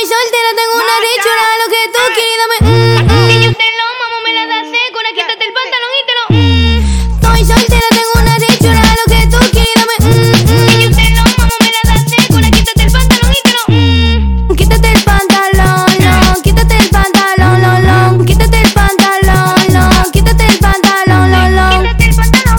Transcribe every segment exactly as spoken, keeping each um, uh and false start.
Estoy soltera, tengo una rechura, lo que tú quieres, dame. Mm, mm. Si yo te lo mamo, me la das secura, quítate el pantalón y te lo. Mm. Estoy soltera, tengo una rechura, lo que tú quieres, dame. Mm, mm. Si yo te lo mamo, me la das secura, quítate el pantalón y te lo. Mm. Quítate el pantalón, no, quítate el pantalón, no, no. Quítate el pantalón, no, quítate el pantalón, no, no. Quítate el pantalón,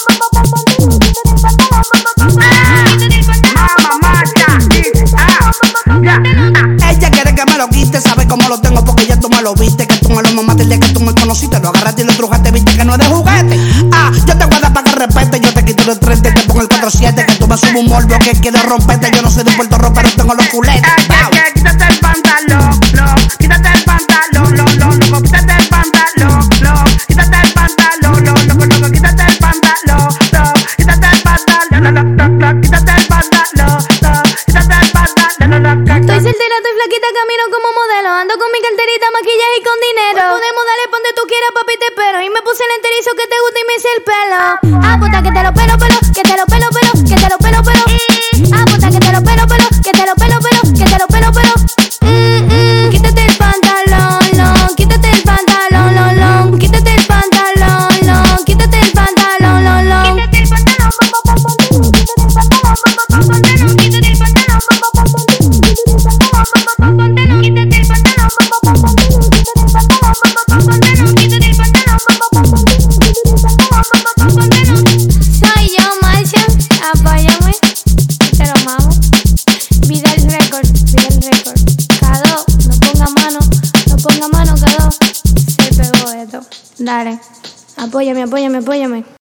ella quiere que me lo quite, sabe cómo lo tengo porque ya tú me lo viste. Que tú me lo mamaste el día que tú me conociste. Lo agarraste y lo trujaste, viste que no es de juguete. Ah, yo te guardo para que respete. Yo te quito el treinta y te pongo el cuatro siete. Que tú me subes un morbo que quiero romperte. Yo no soy de Puerto Rico, pero tengo los culetes. Ella quiere quítate el pantalón, no. Quítate el pantalón, no, no, no. Quítate el pantalón, no. Quítate el pantalón, no, no, no. Quítate el pantalón, no. Quítate el pantalón, no, no, no. Quítate el pantalón, no. Quítate el pantalón, no, no. estoy soltera, estoy flaquita, camino como modelo. Ando con mi carterita, maquillaje y con dinero. Hoy podemos darle ponte tú quieras, papi, te espero. Y me puse el enterizo que te gusta y me hice el pelo. Ah, puta, que te lo pelo, pelo, que te lo pelo, pelo, que te lo pelo, pelo. Mm. Ah, puta, que te lo pelo, pelo, que te lo pelo, pelo, que te lo pelo, pelo. Mm, mm. Quítate el pantalón, no, quítate el pantalón, no, no. Quítate el pantalón, no, quítate el pantalón, no, no. Quítate el pantalón, quítate el pantalón, soy yo, Marcia, apóyame, te lo mamo. Vida el récord, vida el récord. Cado, no ponga mano, no ponga mano, Cado. Se pegó esto. Dale, apóyame, apóyame, apóyame.